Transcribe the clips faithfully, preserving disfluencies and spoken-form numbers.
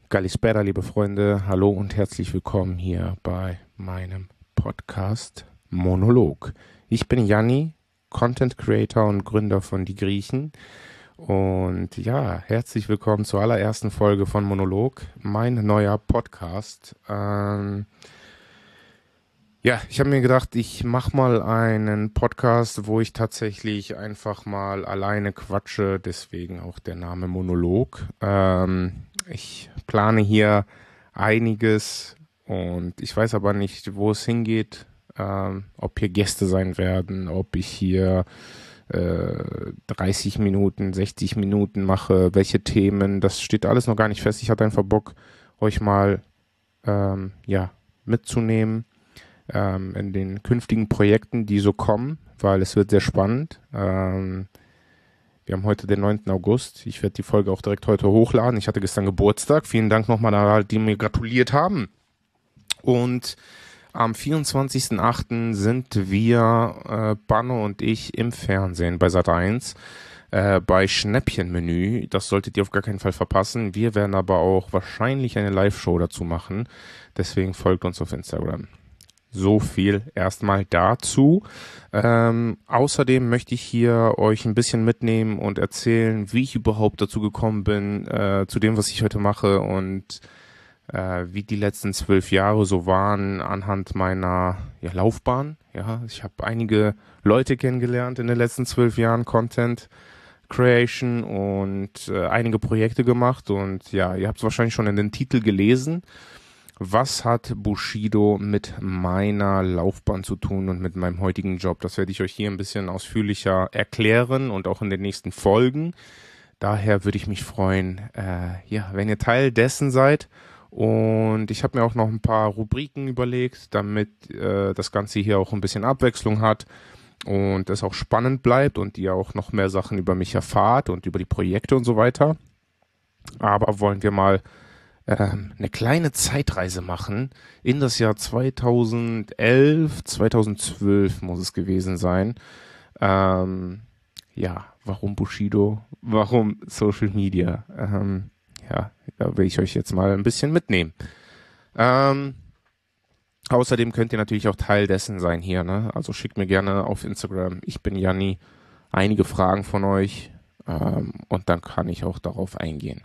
Kalispera, liebe Freunde, hallo und herzlich willkommen hier bei meinem Podcast Monolog. Ich bin Janni, Content Creator und Gründer von Die Griechen. Und ja, herzlich willkommen zur allerersten Folge von Monolog, mein neuer Podcast. Ähm, ja, ich habe mir gedacht, ich mache mal einen Podcast, wo ich tatsächlich einfach mal alleine quatsche, deswegen auch der Name Monolog. Ähm, ich plane hier einiges und ich weiß aber nicht, wo es hingeht, ähm, ob hier Gäste sein werden, ob ich hier äh, dreißig Minuten, sechzig Minuten mache, welche Themen, das steht alles noch gar nicht fest. Ich hatte einfach Bock, euch mal ähm, ja, mitzunehmen ähm, in den künftigen Projekten, die so kommen, weil es wird sehr spannend. Ähm, wir haben heute den neunten August. Ich werde die Folge auch direkt heute hochladen. Ich hatte gestern Geburtstag. Vielen Dank nochmal an die mir gratuliert haben. Und am vierundzwanzigsten achten sind wir, äh, Banno und ich, im Fernsehen bei Sat eins. Äh, bei Schnäppchenmenü. Das solltet ihr auf gar keinen Fall verpassen. Wir werden aber auch wahrscheinlich eine Live-Show dazu machen. Deswegen folgt uns auf Instagram. So viel erstmal dazu. Ähm, außerdem möchte ich hier euch ein bisschen mitnehmen und erzählen, wie ich überhaupt dazu gekommen bin, äh, zu dem, was ich heute mache und äh, wie die letzten zwölf Jahre so waren anhand meiner ja, Laufbahn. Ja, ich habe einige Leute kennengelernt in den letzten zwölf Jahren, Content Creation und äh, einige Projekte gemacht und ja, ihr habt es wahrscheinlich schon in den Titel gelesen. Was hat Bushido mit meiner Laufbahn zu tun und mit meinem heutigen Job? Das werde ich euch hier ein bisschen ausführlicher erklären und auch in den nächsten Folgen. Daher würde ich mich freuen, äh, ja, wenn ihr Teil dessen seid. Und ich habe mir auch noch ein paar Rubriken überlegt, damit äh, das Ganze hier auch ein bisschen Abwechslung hat und es auch spannend bleibt und ihr auch noch mehr Sachen über mich erfahrt und über die Projekte und so weiter. Aber wollen wir mal eine kleine Zeitreise machen in das Jahr zweitausendelf, zweitausendzwölf muss es gewesen sein. Ähm, ja, warum Bushido? Warum Social Media? Ähm, ja, da will ich euch jetzt mal ein bisschen mitnehmen. Ähm, außerdem könnt ihr natürlich auch Teil dessen sein hier, ne? Also schickt mir gerne auf Instagram, ich bin Janni, einige Fragen von euch ähm, und dann kann ich auch darauf eingehen.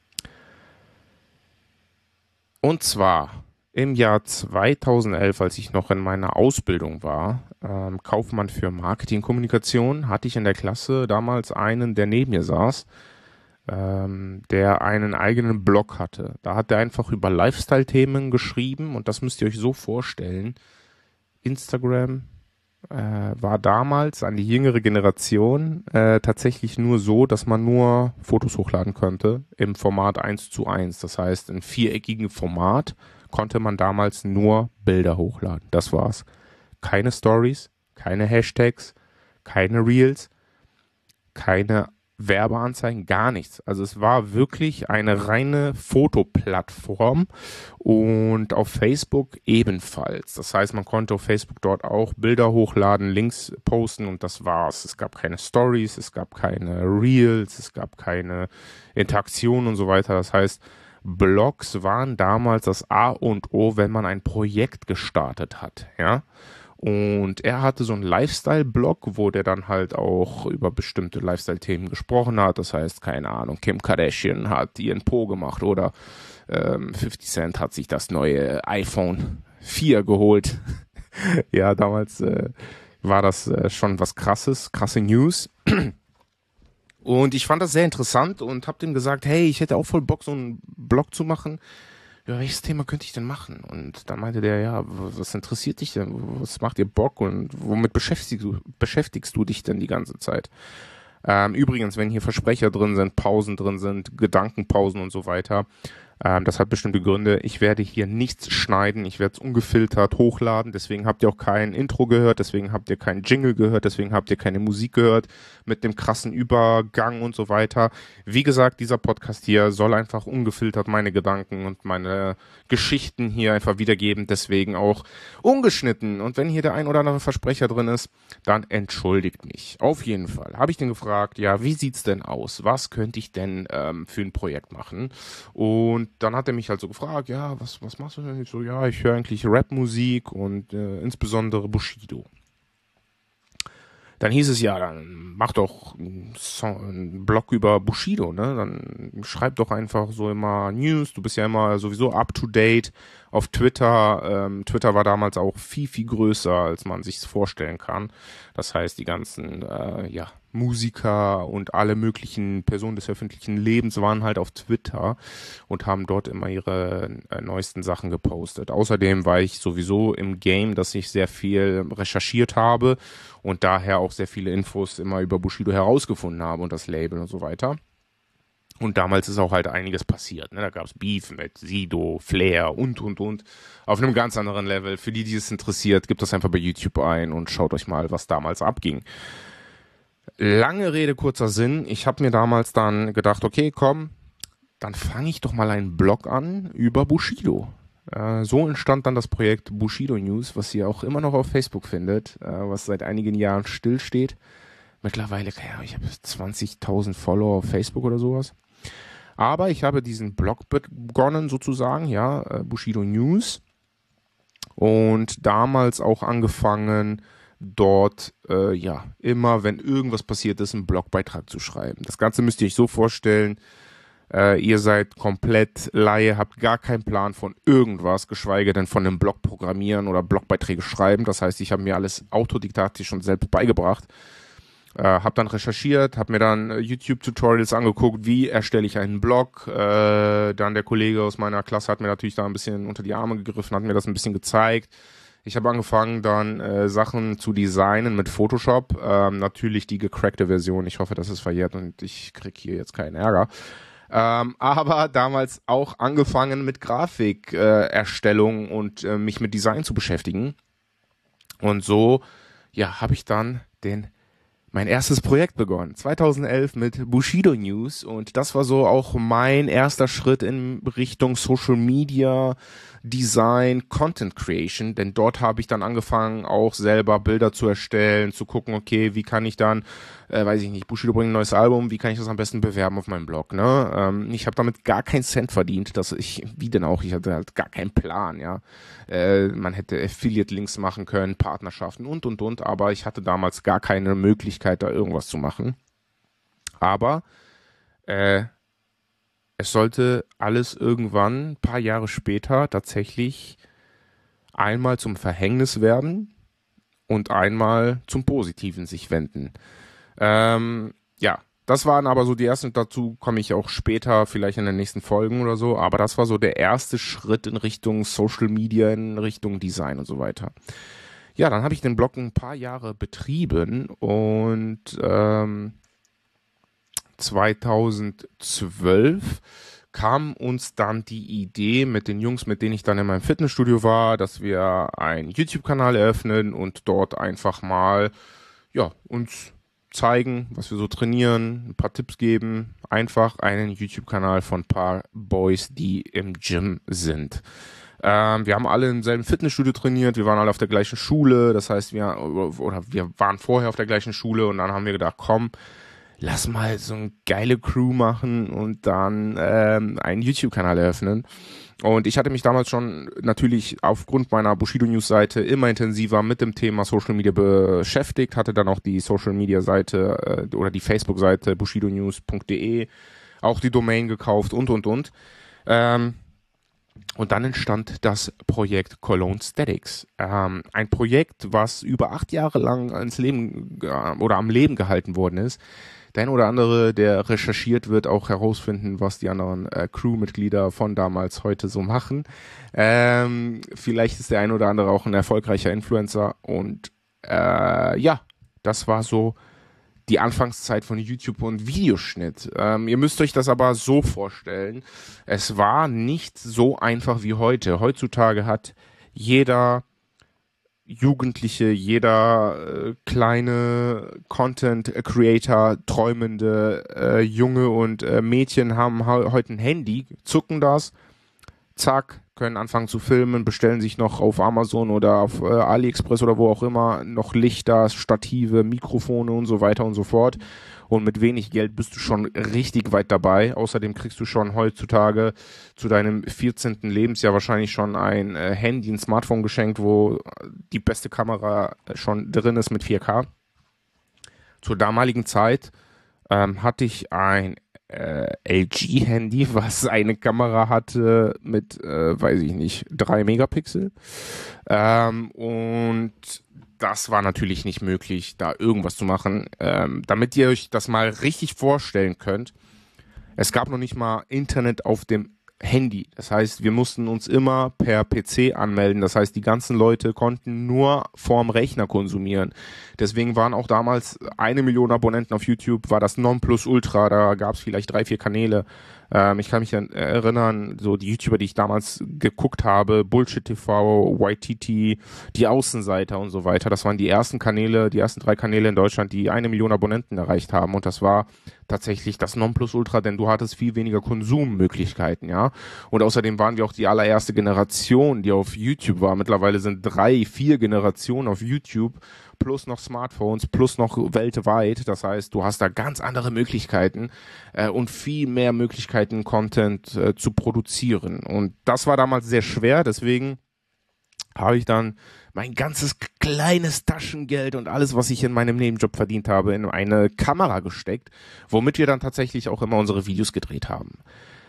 Und zwar im Jahr zweitausendelf, als ich noch in meiner Ausbildung war, ähm, Kaufmann für Marketingkommunikation, hatte ich in der Klasse damals einen, der neben mir saß, ähm, der einen eigenen Blog hatte. Da hat er einfach über Lifestyle-Themen geschrieben und das müsst ihr euch so vorstellen. Instagram äh, war damals an die jüngere Generation äh, tatsächlich nur so, dass man nur Fotos hochladen konnte im Format eins zu eins. Das heißt, in viereckigen Format konnte man damals nur Bilder hochladen. Das war's. Keine Stories, keine Hashtags, keine Reels, keine Werbeanzeigen, gar nichts. Also es war wirklich eine reine Fotoplattform und auf Facebook ebenfalls. Das heißt, man konnte auf Facebook dort auch Bilder hochladen, Links posten und das war's. Es gab keine Stories, es gab keine Reels, es gab keine Interaktion und so weiter. Das heißt, Blogs waren damals das A und O, wenn man ein Projekt gestartet hat, ja. Und er hatte so einen Lifestyle-Blog, wo der dann halt auch über bestimmte Lifestyle-Themen gesprochen hat. Das heißt, keine Ahnung, Kim Kardashian hat ihren Po gemacht oder ähm, fifty Cent hat sich das neue iPhone vier geholt. Ja, damals äh, war das äh, schon was Krasses, krasse News. Und ich fand das sehr interessant und habe dem gesagt, hey, ich hätte auch voll Bock, so einen Blog zu machen. Ja, welches Thema könnte ich denn machen? Und dann meinte der, ja, was interessiert dich denn? Was macht dir Bock und womit beschäftigst du, beschäftigst du dich denn die ganze Zeit? Ähm, übrigens, wenn hier Versprecher drin sind, Pausen drin sind, Gedankenpausen und so weiter, ähm, das hat bestimmte Gründe. Ich werde hier nichts schneiden, ich werde es ungefiltert hochladen, deswegen habt ihr auch kein Intro gehört, deswegen habt ihr keinen Jingle gehört, deswegen habt ihr keine Musik gehört mit dem krassen Übergang und so weiter. Wie gesagt, dieser Podcast hier soll einfach ungefiltert meine Gedanken und meine Geschichten hier einfach wiedergeben, deswegen auch ungeschnitten. Und wenn hier der ein oder andere Versprecher drin ist, dann entschuldigt mich. Auf jeden Fall. Habe ich den gefragt, ja, wie sieht's denn aus? Was könnte ich denn ähm, für ein Projekt machen? Und Und dann hat er mich halt so gefragt, ja, was, was machst du denn? Ich so, ja, ich höre eigentlich Rapmusik und äh, insbesondere Bushido. Dann hieß es, ja, dann mach doch einen, Song, einen Blog über Bushido, ne? Dann schreib doch einfach so immer News. Du bist ja immer sowieso up to date auf Twitter. Ähm, Twitter war damals auch viel, viel größer, als man sich vorstellen kann. Das heißt, die ganzen, äh, ja, Musiker und alle möglichen Personen des öffentlichen Lebens waren halt auf Twitter und haben dort immer ihre äh, neuesten Sachen gepostet. Außerdem war ich sowieso im Game, dass ich sehr viel recherchiert habe und daher auch sehr viele Infos immer über Bushido herausgefunden habe und das Label und so weiter. Und damals ist auch halt einiges passiert. Ne? Da gab es Beef mit Sido, Flair und, und, und. Auf einem ganz anderen Level. Für die, die es interessiert, gebt das einfach bei YouTube ein und schaut euch mal, was damals abging. Lange Rede, kurzer Sinn. Ich habe mir damals dann gedacht, okay, komm, dann fange ich doch mal einen Blog an über Bushido. Äh, so entstand dann das Projekt Bushido News, was ihr auch immer noch auf Facebook findet, äh, was seit einigen Jahren stillsteht. Mittlerweile, keine Ahnung, ich habe zwanzigtausend Follower auf Facebook oder sowas. Aber ich habe diesen Blog begonnen sozusagen, ja, äh, Bushido News. Und damals auch angefangen, dort, äh, ja, immer, wenn irgendwas passiert ist, einen Blogbeitrag zu schreiben. Das Ganze müsst ihr euch so vorstellen, äh, ihr seid komplett Laie, habt gar keinen Plan von irgendwas, geschweige denn von einem Blog programmieren oder Blogbeiträge schreiben. Das heißt, ich habe mir alles autodidaktisch und selbst beigebracht. Äh, habe dann recherchiert, habe mir dann äh, YouTube-Tutorials angeguckt, wie erstelle ich einen Blog. Äh, dann der Kollege aus meiner Klasse hat mir natürlich da ein bisschen unter die Arme gegriffen, hat mir das ein bisschen gezeigt. Ich habe angefangen, dann äh, Sachen zu designen mit Photoshop. Ähm, natürlich die gecrackte Version. Ich hoffe, das ist verjährt und ich kriege hier jetzt keinen Ärger. Ähm, aber damals auch angefangen mit Grafikerstellung äh, und äh, mich mit Design zu beschäftigen. Und so, ja, habe ich dann den mein erstes Projekt begonnen. zweitausendelf mit Bushido News und das war so auch mein erster Schritt in Richtung Social Media, Design, Content Creation, denn dort habe ich dann angefangen, auch selber Bilder zu erstellen, zu gucken, okay, wie kann ich dann, äh, weiß ich nicht, Bushido bringt ein neues Album, wie kann ich das am besten bewerben auf meinem Blog, ne? Ähm, ich habe damit gar keinen Cent verdient, dass ich, wie denn auch, ich hatte halt gar keinen Plan, ja. Äh, man hätte Affiliate-Links machen können, Partnerschaften und, und, und, aber ich hatte damals gar keine Möglichkeit, da irgendwas zu machen. Aber, äh, es sollte alles irgendwann, ein paar Jahre später, tatsächlich einmal zum Verhängnis werden und einmal zum Positiven sich wenden. Ähm, ja, das waren aber so die ersten, dazu komme ich auch später, vielleicht in den nächsten Folgen oder so, aber das war so der erste Schritt in Richtung Social Media, in Richtung Design und so weiter. Ja, dann habe ich den Blog ein paar Jahre betrieben und ähm, zweitausendzwölf kam uns dann die Idee mit den Jungs, mit denen ich dann in meinem Fitnessstudio war, dass wir einen YouTube-Kanal eröffnen und dort einfach mal, ja, uns zeigen, was wir so trainieren, ein paar Tipps geben, einfach einen YouTube-Kanal von ein paar Boys, die im Gym sind. Ähm, wir haben alle im selben Fitnessstudio trainiert, wir waren alle auf der gleichen Schule, das heißt, wir, oder wir waren vorher auf der gleichen Schule und dann haben wir gedacht, komm, lass mal so eine geile Crew machen und dann ähm, einen YouTube-Kanal eröffnen. Und ich hatte mich damals schon natürlich aufgrund meiner Bushido News Seite immer intensiver mit dem Thema Social Media beschäftigt, hatte dann auch die Social Media Seite äh, oder die Facebook Seite bushido news punkt de, auch die Domain gekauft und und und. Ähm, und dann entstand das Projekt Cologne Statics. Ähm, ein Projekt, was über acht Jahre lang ins Leben äh, oder am Leben gehalten worden ist. Der ein oder andere, der recherchiert, wird auch herausfinden, was die anderen äh, Crewmitglieder von damals heute so machen. Ähm, vielleicht ist der ein oder andere auch ein erfolgreicher Influencer. Und äh, ja, das war so die Anfangszeit von YouTube und Videoschnitt. Ähm, ihr müsst euch das aber so vorstellen. Es war nicht so einfach wie heute. Heutzutage hat jeder Jugendliche, jeder äh, kleine Content-Creator, träumende äh, Junge und äh, Mädchen haben ha- heute ein Handy, zucken das, zack, können anfangen zu filmen, bestellen sich noch auf Amazon oder auf äh, AliExpress oder wo auch immer noch Lichter, Stative, Mikrofone und so weiter und so fort. Und mit wenig Geld bist du schon richtig weit dabei. Außerdem kriegst du schon heutzutage zu deinem vierzehnten Lebensjahr wahrscheinlich schon ein äh, Handy, ein Smartphone geschenkt, wo die beste Kamera schon drin ist mit vier K. Zur damaligen Zeit ähm, hatte ich ein äh, L G-Handy, was eine Kamera hatte mit, äh, weiß ich nicht, drei Megapixel. Ähm, und das war natürlich nicht möglich, da irgendwas zu machen. Ähm, damit ihr euch das mal richtig vorstellen könnt, es gab noch nicht mal Internet auf dem Handy. Das heißt, wir mussten uns immer per P C anmelden. Das heißt, die ganzen Leute konnten nur vorm Rechner konsumieren. Deswegen waren auch damals eine Million Abonnenten auf YouTube, war das Nonplusultra. Da gab es vielleicht drei, vier Kanäle. Ähm, ich kann mich an, erinnern, so die YouTuber, die ich damals geguckt habe, Bullshit T V, Y T T, die Außenseiter und so weiter. Das waren die ersten Kanäle, die ersten drei Kanäle in Deutschland, die eine Million Abonnenten erreicht haben. Und das war tatsächlich das Nonplusultra, denn du hattest viel weniger Konsummöglichkeiten, ja. Und außerdem waren wir auch die allererste Generation, die auf YouTube war. Mittlerweile sind drei, vier Generationen auf YouTube, plus noch Smartphones, plus noch weltweit. Das heißt, du hast da ganz andere Möglichkeiten äh, und viel mehr Möglichkeiten, Content äh, zu produzieren. Und das war damals sehr schwer, deswegen habe ich dann mein ganzes kleines Taschengeld und alles, was ich in meinem Nebenjob verdient habe, in eine Kamera gesteckt, womit wir dann tatsächlich auch immer unsere Videos gedreht haben.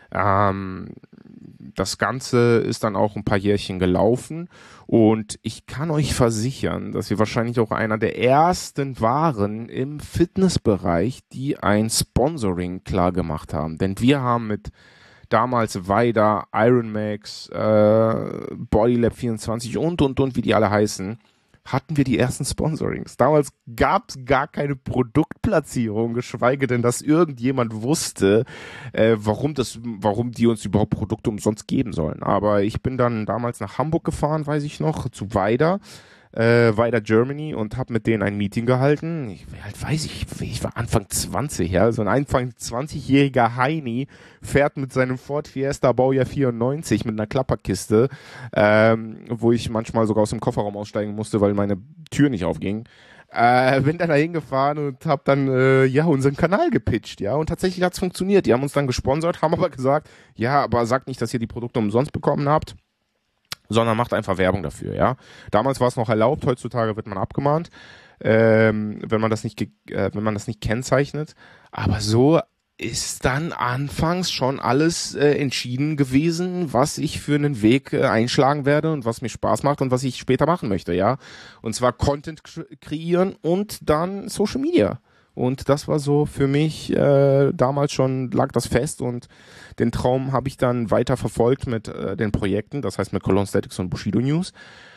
Ähm, das Ganze ist dann auch ein paar Jährchen gelaufen und ich kann euch versichern, dass wir wahrscheinlich auch einer der ersten waren im Fitnessbereich, die ein Sponsoring klar gemacht haben. Denn wir haben mit damals Vaida, Ironmax, äh, Bodylab vierundzwanzig und, und, und, wie die alle heißen, hatten wir die ersten Sponsorings. Damals gab es gar keine Produktplatzierung, geschweige denn, dass irgendjemand wusste, äh, warum das, warum die uns überhaupt Produkte umsonst geben sollen. Aber ich bin dann damals nach Hamburg gefahren, weiß ich noch, zu Vaida, äh, Vaida Germany und habe mit denen ein Meeting gehalten. Ich, wie alt weiß ich, ich war Anfang zwanzig, ja, so ein Anfang zwanzigjähriger Heini fährt mit seinem Ford Fiesta Baujahr vierundneunzig mit einer Klapperkiste, ähm, wo ich manchmal sogar aus dem Kofferraum aussteigen musste, weil meine Tür nicht aufging. Äh, bin dann da hingefahren und hab dann äh, ja unseren Kanal gepitcht, ja, und tatsächlich hat's funktioniert. Die haben uns dann gesponsert, haben aber gesagt, ja, aber sagt nicht, dass ihr die Produkte umsonst bekommen habt, sondern macht einfach Werbung dafür, ja. Damals war es noch erlaubt, heutzutage wird man abgemahnt, ähm, wenn man das nicht, äh, wenn man das nicht kennzeichnet. Aber so ist dann anfangs schon alles äh, entschieden gewesen, was ich für einen Weg äh, einschlagen werde und was mir Spaß macht und was ich später machen möchte, ja. Und zwar Content kreieren und dann Social Media. Und das war so für mich, äh, damals schon lag das fest und den Traum habe ich dann weiter verfolgt mit äh, den Projekten, das heißt mit Cologne Statics und Bushido News.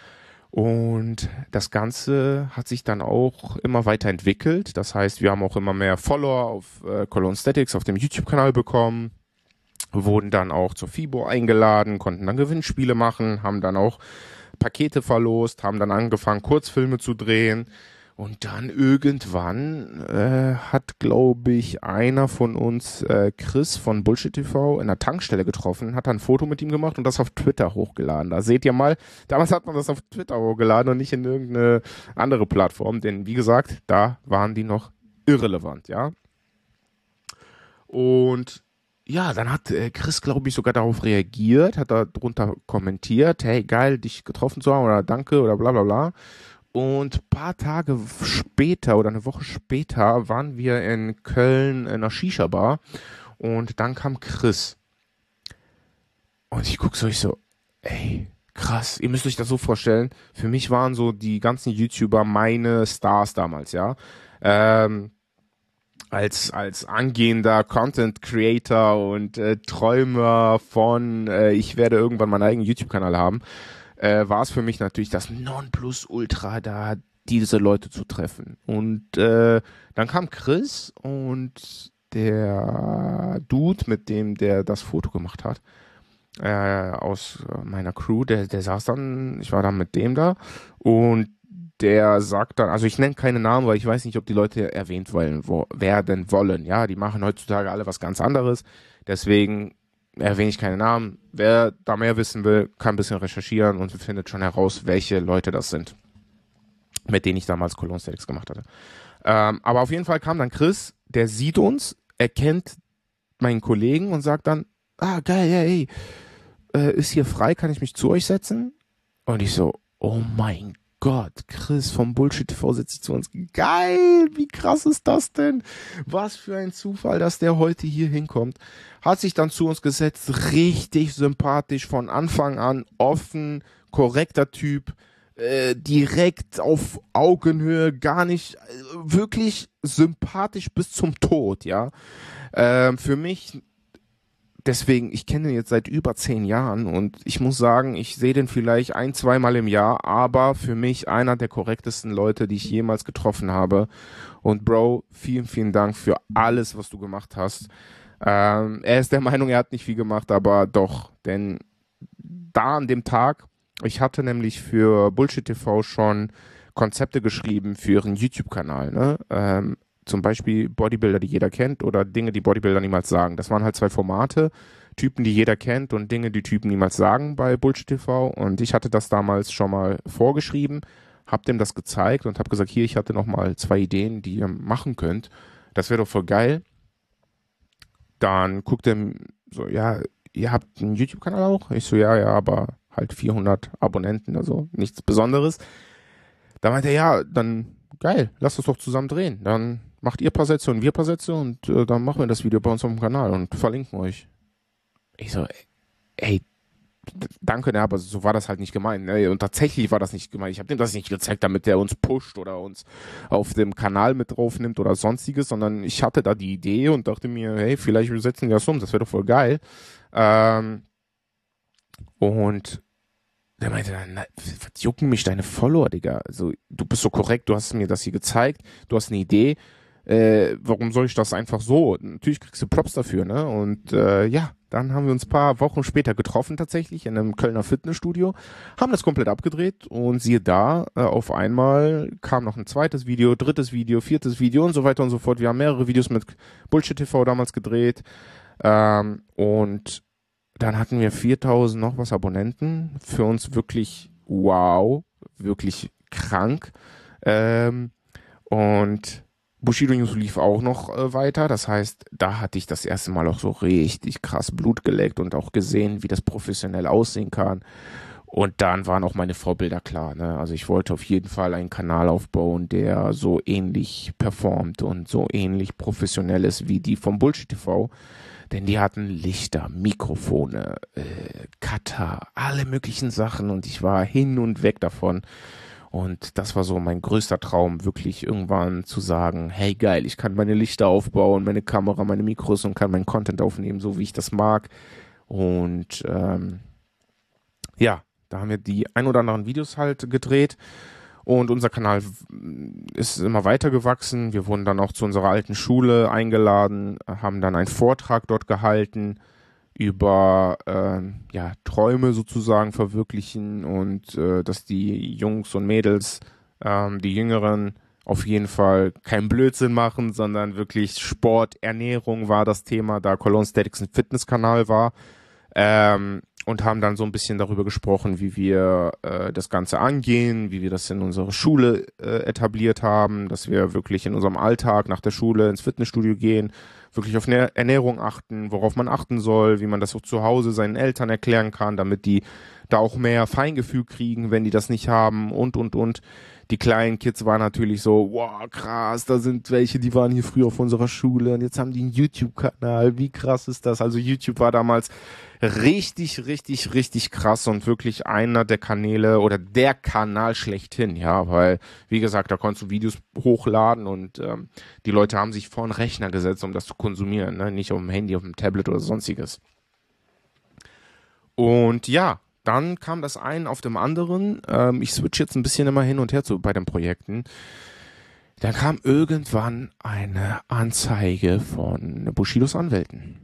Und das Ganze hat sich dann auch immer weiter entwickelt. Das heißt, wir haben auch immer mehr Follower auf äh, Cologne Statics auf dem YouTube-Kanal bekommen, wurden dann auch zur FIBO eingeladen, konnten dann Gewinnspiele machen, haben dann auch Pakete verlost, haben dann angefangen, Kurzfilme zu drehen. Und dann irgendwann äh, hat, glaube ich, einer von uns, äh, Chris von Bullshit T V, in der Tankstelle getroffen, hat dann ein Foto mit ihm gemacht und das auf Twitter hochgeladen. Da seht ihr mal, damals hat man das auf Twitter hochgeladen und nicht in irgendeine andere Plattform, denn wie gesagt, da waren die noch irrelevant, ja. Und ja, dann hat äh, Chris, glaube ich, sogar darauf reagiert, hat da drunter kommentiert, hey, geil, dich getroffen zu haben oder danke oder bla bla bla. Und ein paar Tage später oder eine Woche später waren wir in Köln in einer Shisha-Bar und dann kam Chris. Und ich guck so, ich so, ey, krass, ihr müsst euch das so vorstellen, für mich waren so die ganzen YouTuber meine Stars damals, ja. Ähm, als, als angehender Content Creator und äh, Träumer von, äh, ich werde irgendwann meinen eigenen YouTube-Kanal haben, äh, war es für mich natürlich das Nonplusultra, da diese Leute zu treffen. Und äh, dann kam Chris und der Dude, mit dem der das Foto gemacht hat, äh, aus meiner Crew, der, der saß dann, ich war dann mit dem da und der sagt dann, also ich nenne keine Namen, weil ich weiß nicht, ob die Leute erwähnt wollen, wo, werden wollen. Ja, die machen heutzutage alle was ganz anderes. Deswegen erwähne ich keine Namen. Wer da mehr wissen will, kann ein bisschen recherchieren und findet schon heraus, welche Leute das sind, mit denen ich damals Cologne Statics gemacht hatte. Ähm, aber auf jeden Fall kam dann Chris, der sieht uns, erkennt meinen Kollegen und sagt dann, ah, geil, ja, ey, äh, ist hier frei, kann ich mich zu euch setzen? Und ich so, oh mein Gott, Chris vom Bullshit T V setzt sich zu uns. Geil, wie krass ist das denn? Was für ein Zufall, dass der heute hier hinkommt. Hat sich dann zu uns gesetzt, richtig sympathisch von Anfang an, offen, korrekter Typ, äh, direkt auf Augenhöhe, gar nicht, äh, wirklich sympathisch bis zum Tod, ja. Ähm, für mich, deswegen, ich kenne ihn jetzt seit über zehn Jahren und ich muss sagen, ich sehe den vielleicht ein, zweimal im Jahr, aber für mich einer der korrektesten Leute, die ich jemals getroffen habe. Und Bro, vielen, vielen Dank für alles, was du gemacht hast. Ähm, er ist der Meinung, er hat nicht viel gemacht, aber doch, denn da an dem Tag, ich hatte nämlich für Bullshit T V schon Konzepte geschrieben für ihren YouTube-Kanal, ne? Ähm, zum Beispiel Bodybuilder, die jeder kennt, oder Dinge, die Bodybuilder niemals sagen. Das waren halt zwei Formate, Typen, die jeder kennt und Dinge, die Typen niemals sagen bei Bullshit T V. Und ich hatte das damals schon mal vorgeschrieben, hab dem das gezeigt und hab gesagt, hier, ich hatte noch mal zwei Ideen, die ihr machen könnt. Das wäre doch voll geil. Dann guckt er so, ja, ihr habt einen YouTube-Kanal auch? Ich so, ja, ja, aber halt vierhundert Abonnenten, also nichts Besonderes. Da meinte er, ja, dann geil, lasst uns doch zusammen drehen. Dann macht ihr ein paar Sätze und wir ein paar Sätze und äh, dann machen wir das Video bei uns auf dem Kanal und verlinken euch. Ich so, ey, d- danke, ne, aber so war das halt nicht gemeint. Ne? Und tatsächlich war das nicht gemeint. Ich habe dem das nicht gezeigt, damit der uns pusht oder uns auf dem Kanal mit draufnimmt oder sonstiges, sondern ich hatte da die Idee und dachte mir, hey, vielleicht wir setzen das um, das wäre doch voll geil. Ähm, und der meinte dann, na, was jucken mich deine Follower, Digga? Also, du bist so korrekt, du hast mir das hier gezeigt, du hast eine Idee, äh, warum soll ich das einfach so? Natürlich kriegst du Props dafür, ne? Und äh, ja, dann haben wir uns ein paar Wochen später getroffen tatsächlich in einem Kölner Fitnessstudio, haben das komplett abgedreht und siehe da, äh, auf einmal kam noch ein zweites Video, drittes Video, viertes Video und so weiter und so fort. Wir haben mehrere Videos mit Bullshit T V damals gedreht ähm, und dann hatten wir viertausend noch was Abonnenten. Für uns wirklich wow, wirklich krank. Ähm, und Bushido News lief auch noch äh, weiter. Das heißt, da hatte ich das erste Mal auch so richtig krass Blut geleckt und auch gesehen, wie das professionell aussehen kann. Und dann waren auch meine Vorbilder klar. Ne? Also ich wollte auf jeden Fall einen Kanal aufbauen, der so ähnlich performt und so ähnlich professionell ist wie die vom Bullshit T V. Denn die hatten Lichter, Mikrofone, äh, Cutter, alle möglichen Sachen und ich war hin und weg davon. Und das war so mein größter Traum, wirklich irgendwann zu sagen, hey geil, ich kann meine Lichter aufbauen, meine Kamera, meine Mikros und kann meinen Content aufnehmen, so wie ich das mag. Und ähm, ja, da haben wir die ein oder anderen Videos halt gedreht. Und unser Kanal ist immer weiter gewachsen. Wir wurden dann auch zu unserer alten Schule eingeladen, haben dann einen Vortrag dort gehalten über ähm, ja, Träume sozusagen verwirklichen und äh, dass die Jungs und Mädels, ähm, die Jüngeren, auf jeden Fall keinen Blödsinn machen, sondern wirklich Sport, Ernährung war das Thema, da Cologne Statics ein Fitnesskanal war. Ähm, und haben dann so ein bisschen darüber gesprochen, wie wir äh, das Ganze angehen, wie wir das in unserer Schule äh, etabliert haben, dass wir wirklich in unserem Alltag nach der Schule ins Fitnessstudio gehen, wirklich auf Nähr- Ernährung achten, worauf man achten soll, wie man das auch zu Hause seinen Eltern erklären kann, damit die da auch mehr Feingefühl kriegen, wenn die das nicht haben und, und, und. Die kleinen Kids waren natürlich so, wow, krass, da sind welche, die waren hier früher auf unserer Schule und jetzt haben die einen YouTube-Kanal, wie krass ist das? Also YouTube war damals richtig, richtig, richtig krass und wirklich einer der Kanäle oder der Kanal schlechthin, ja, weil, wie gesagt, da konntest du Videos hochladen und ähm, die Leute haben sich vor den Rechner gesetzt, um das zu konsumieren, ne? Nicht auf dem Handy, auf dem Tablet oder sonstiges. Und ja, dann kam das ein auf dem anderen. Ähm, ich switch jetzt ein bisschen immer hin und her zu bei den Projekten. Dann kam irgendwann eine Anzeige von Bushidos Anwälten.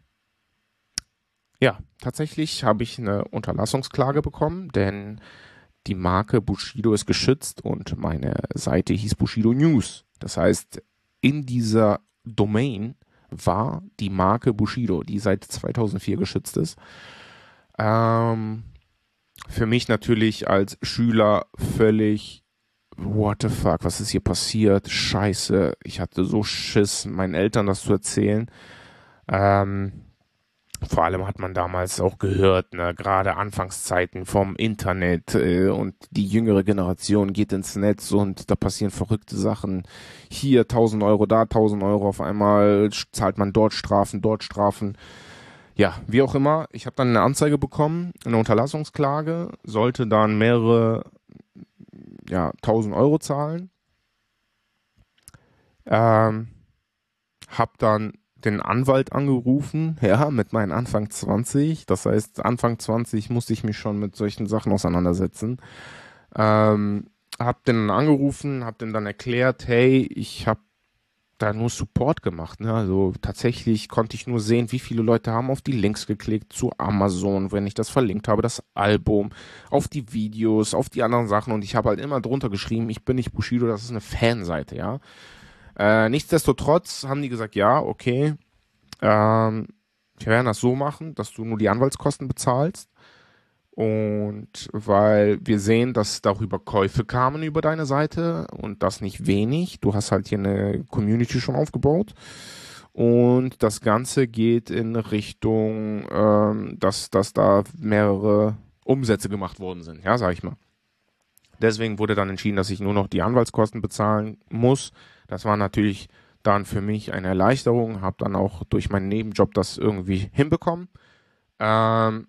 Ja, tatsächlich habe ich eine Unterlassungsklage bekommen, denn die Marke Bushido ist geschützt und meine Seite hieß Bushido News. Das heißt, in dieser Domain war die Marke Bushido, die seit zweitausendvier geschützt ist. Ähm, für mich natürlich als Schüler völlig what the fuck, was ist hier passiert? Scheiße, ich hatte so Schiss, meinen Eltern das zu erzählen. Ähm, vor allem hat man damals auch gehört, ne, gerade Anfangszeiten vom Internet äh, und die jüngere Generation geht ins Netz und da passieren verrückte Sachen. Hier tausend Euro, da tausend Euro, auf einmal zahlt man dort Strafen, dort Strafen. Ja, wie auch immer, ich habe dann eine Anzeige bekommen, eine Unterlassungsklage, sollte dann mehrere, ja, tausend Euro zahlen. Ähm, hab dann den Anwalt angerufen, ja, mit meinen Anfang zwanzig. Das heißt, Anfang zwanzig musste ich mich schon mit solchen Sachen auseinandersetzen. Ähm, hab den angerufen, hab den dann erklärt, hey, ich hab da nur Support gemacht, ne? Also tatsächlich konnte ich nur sehen, wie viele Leute haben auf die Links geklickt zu Amazon, wenn ich das verlinkt habe, das Album, auf die Videos, auf die anderen Sachen und ich habe halt immer drunter geschrieben, ich bin nicht Bushido, das ist eine Fanseite, ja. Äh, nichtsdestotrotz haben die gesagt, ja, okay, ähm, wir werden das so machen, dass du nur die Anwaltskosten bezahlst. Und weil wir sehen, dass darüber Käufe kamen über deine Seite und das nicht wenig. Du hast halt hier eine Community schon aufgebaut. Und das Ganze geht in Richtung, ähm, dass, dass da mehrere Umsätze gemacht worden sind, ja, sag ich mal. Deswegen wurde dann entschieden, dass ich nur noch die Anwaltskosten bezahlen muss. Das war natürlich dann für mich eine Erleichterung, habe dann auch durch meinen Nebenjob das irgendwie hinbekommen. Ähm,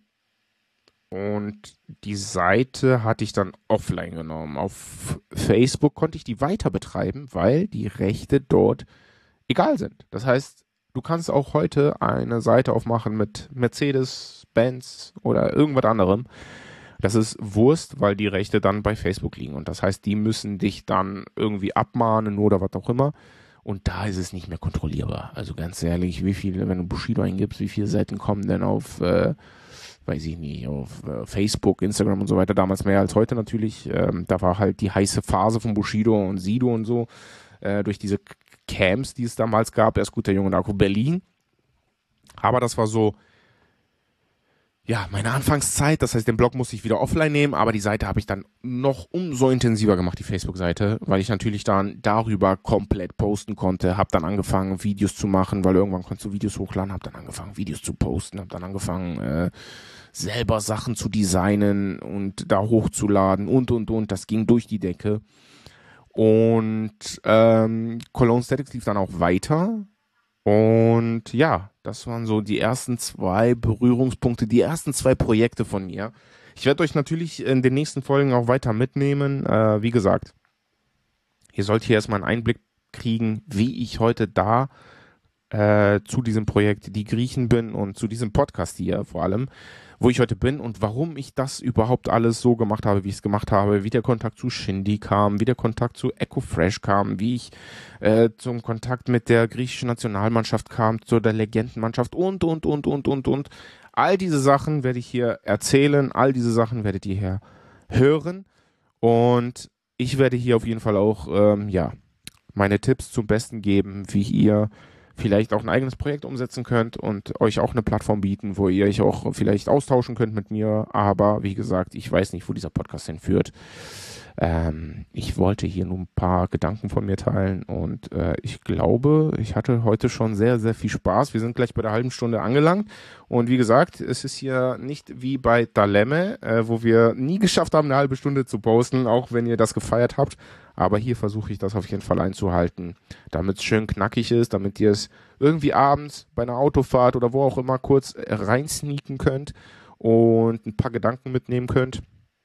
und die Seite hatte ich dann offline genommen. Auf Facebook konnte ich die weiter betreiben, weil die Rechte dort egal sind. Das heißt, du kannst auch heute eine Seite aufmachen mit Mercedes, Benz oder irgendwas anderem. Das ist Wurst, weil die Rechte dann bei Facebook liegen. Und das heißt, die müssen dich dann irgendwie abmahnen oder was auch immer. Und da ist es nicht mehr kontrollierbar. Also ganz ehrlich, wie viele, wenn du Bushido eingibst, wie viele Seiten kommen denn auf, äh, weiß ich nicht, auf äh, Facebook, Instagram und so weiter. Damals mehr als heute natürlich. Ähm, da war halt die heiße Phase von Bushido und Sido und so. Äh, durch diese Camps, die es damals gab. Erst gut, der junge Narko Berlin. Aber das war so, ja, meine Anfangszeit, das heißt, den Blog musste ich wieder offline nehmen, aber die Seite habe ich dann noch umso intensiver gemacht, die Facebook-Seite, weil ich natürlich dann darüber komplett posten konnte, habe dann angefangen, Videos zu machen, weil irgendwann konntest du Videos hochladen, habe dann angefangen, Videos zu posten, habe dann angefangen, äh, selber Sachen zu designen und da hochzuladen und, und, und, das ging durch die Decke. Und ähm, Cologne Statics lief dann auch weiter. Und ja, das waren so die ersten zwei Berührungspunkte, die ersten zwei Projekte von mir. Ich werde euch natürlich in den nächsten Folgen auch weiter mitnehmen. Äh, wie gesagt, ihr sollt hier erstmal einen Einblick kriegen, wie ich heute da äh, zu diesem Projekt Die Griechen bin und zu diesem Podcast hier vor allem, wo ich heute bin und warum ich das überhaupt alles so gemacht habe, wie ich es gemacht habe, wie der Kontakt zu Shindy kam, wie der Kontakt zu Echo Fresh kam, wie ich äh, zum Kontakt mit der griechischen Nationalmannschaft kam, zu der Legendenmannschaft und, und, und, und, und, und. All diese Sachen werde ich hier erzählen, all diese Sachen werdet ihr hier hören und ich werde hier auf jeden Fall auch, ähm, ja, meine Tipps zum Besten geben, wie ihr vielleicht auch ein eigenes Projekt umsetzen könnt und euch auch eine Plattform bieten, wo ihr euch auch vielleicht austauschen könnt mit mir. Aber wie gesagt, ich weiß nicht, wo dieser Podcast hinführt. Ähm, ich wollte hier nur ein paar Gedanken von mir teilen und äh, ich glaube, ich hatte heute schon sehr, sehr viel Spaß. Wir sind gleich bei der halben Stunde angelangt und wie gesagt, es ist hier nicht wie bei Dalemme, äh, wo wir nie geschafft haben, eine halbe Stunde zu posten, auch wenn ihr das gefeiert habt. Aber hier versuche ich das auf jeden Fall einzuhalten, damit es schön knackig ist, damit ihr es irgendwie abends bei einer Autofahrt oder wo auch immer kurz reinsneaken könnt und ein paar Gedanken mitnehmen könnt.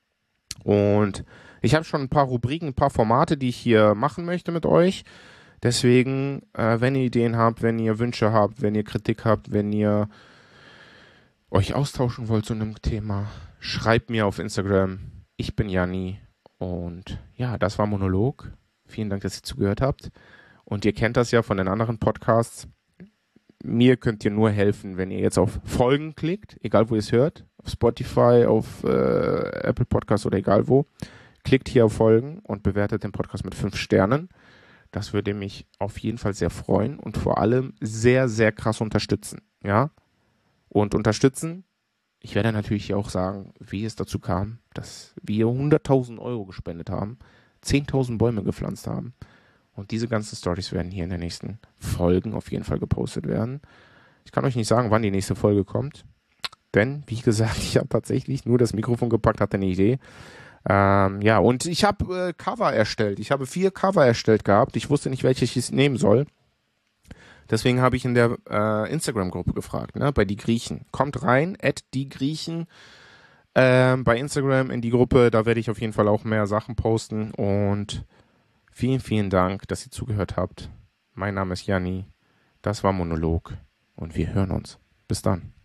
Und ich habe schon ein paar Rubriken, ein paar Formate, die ich hier machen möchte mit euch. Deswegen, äh, wenn ihr Ideen habt, wenn ihr Wünsche habt, wenn ihr Kritik habt, wenn ihr euch austauschen wollt zu einem Thema, schreibt mir auf Instagram. Ich bin Janni. Und ja, das war Monolog. Vielen Dank, dass ihr zugehört habt. Und ihr kennt das ja von den anderen Podcasts. Mir könnt ihr nur helfen, wenn ihr jetzt auf Folgen klickt, egal wo ihr es hört, auf Spotify, auf äh, Apple Podcasts oder egal wo. Klickt hier auf Folgen und bewertet den Podcast mit fünf Sternen. Das würde mich auf jeden Fall sehr freuen und vor allem sehr, sehr krass unterstützen. Ja? Und unterstützen, ich werde natürlich auch sagen, wie es dazu kam, dass wir hunderttausend Euro gespendet haben, zehntausend Bäume gepflanzt haben. Und diese ganzen Stories werden hier in den nächsten Folgen auf jeden Fall gepostet werden. Ich kann euch nicht sagen, wann die nächste Folge kommt. Denn, wie gesagt, ich habe tatsächlich nur das Mikrofon gepackt, hatte eine Idee. Ähm, ja, und ich habe äh, Cover erstellt. Ich habe vier Cover erstellt gehabt. Ich wusste nicht, welches ich nehmen soll. Deswegen habe ich in der äh, Instagram-Gruppe gefragt, ne, bei die Griechen. Kommt rein, at die Griechen ähm, bei Instagram in die Gruppe. Da werde ich auf jeden Fall auch mehr Sachen posten. Und vielen, vielen Dank, dass ihr zugehört habt. Mein Name ist Janni. Das war Monolog. Und wir hören uns. Bis dann.